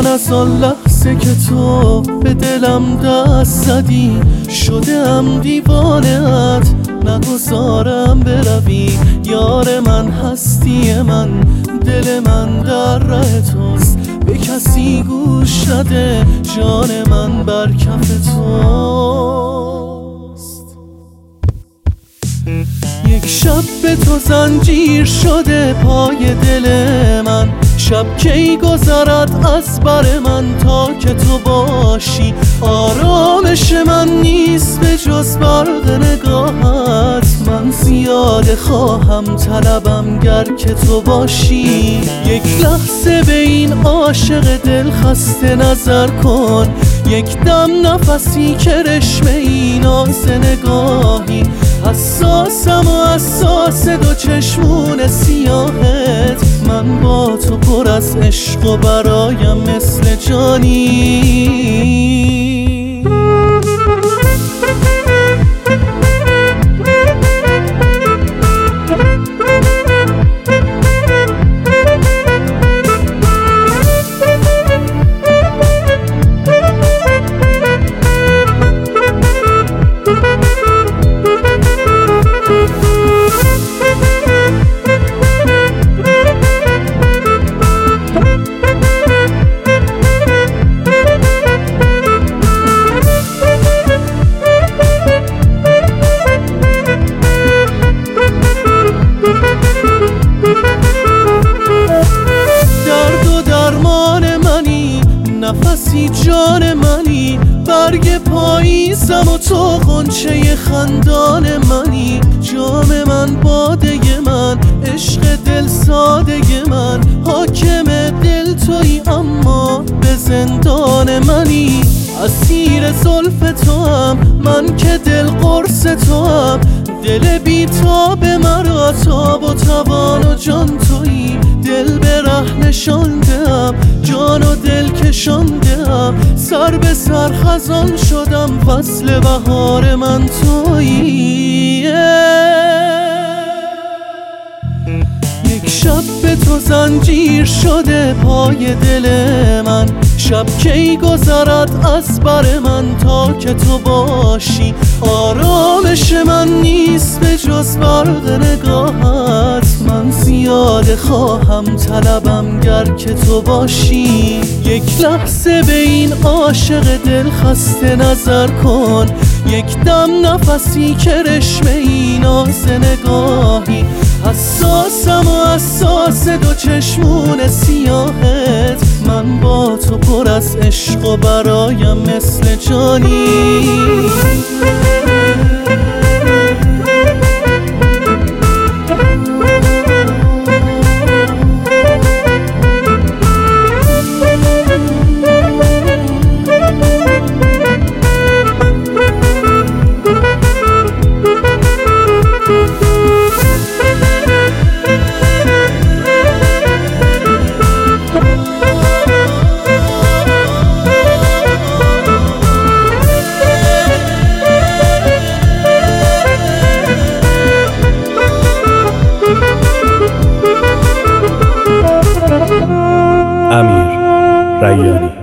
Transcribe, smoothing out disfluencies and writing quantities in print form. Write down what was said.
از آن لحظه که تو به دلم دست زدی شدم دیوانه‌ات، نگذارم بروی. یار من، هستی من، دل من در ره توست، به کسی گوش نده، جان من بر کف توست. یک شب به تو زنجیر شده پای دل من، شب کی گذرد از بر من تا که تو باشی. آرامش من نیست به جز برق نگاهت، من زیاده خواهم طلبم گر که تو باشی. یک لحظه به این عاشق دل خسته نظر کن، یک دم نفسی کرشمه ای ناز نگاهی. حساسم و حساس دو چشمون سیاهت، من با تو پر از عشق و برایم مثل جانی. نفسی جان منی، برگ پاییزم و تو غنچه خندان منی. جام من، باده من، عشق دل ساده من، حاکم دل تویی اما به زندان منی. اسیر زلف تو هم من که دل قرص تو هم، دل بی تاب مرا تاب و توان و جان تویی. دل به ره نشاندم، جان و دل کشاندم، سر به سر خزان شدم، فصل بهار من تویی. یک شب به تو زنجیر شده پای دل من، شب کی گذرد از بر من تا که تو باشی. آرامش من نیست به جز برق نگاهت، من زیاده خواهم طلبم گر که تو باشی. یک لحظه به این عاشق دل خسته نظر کن، یک دم نفسی کرشمه ای ناز نگاهی. حساسم و حساس دو چشمون سیاهت، من با تو پر از عشق و برایم مثل جانی. امیر ریانی.